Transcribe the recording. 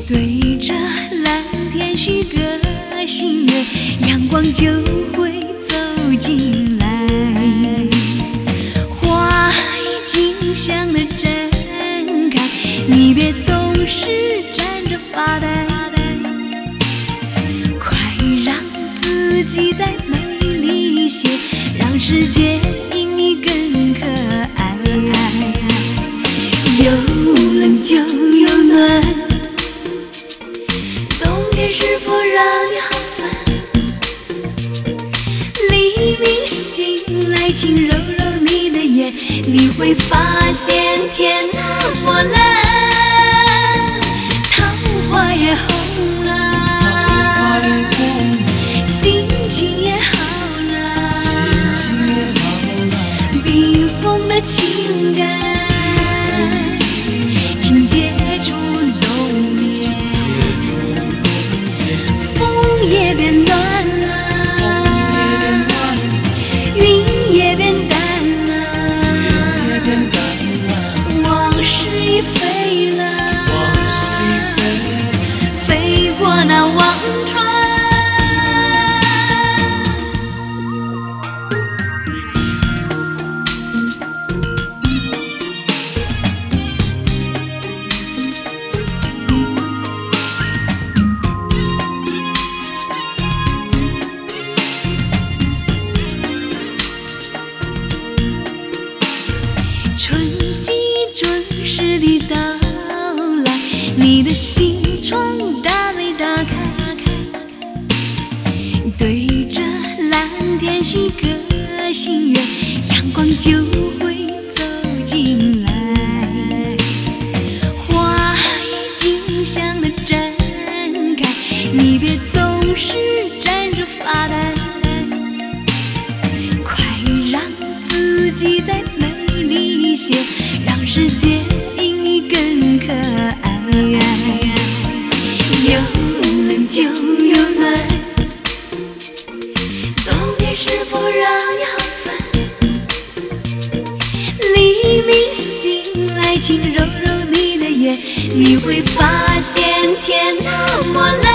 对着蓝天许个心愿，阳光就会走进来。花已经香得正开，你别总是站着发呆，快让自己再美丽些，让世界因你更可爱。有冷就有暖，冬天是否让你好烦？黎明醒来，请揉揉你的眼，你会发现天那么蓝，桃花也红了，心情也好了，冰封的情感请接触冬眠，风也变暖了，云也变淡了，往事已飞了，飞过那忘川。春季准时的到来，你的心窗大没打开，对着蓝天许个心愿，阳光就会走进来。花已经香得正开，你别总是站着发呆，快让自己再美丽些，让世界因你更可爱。有冷就有暖，冬天是否让你好烦？黎明醒来，请揉揉你的眼，你会发现天那么蓝。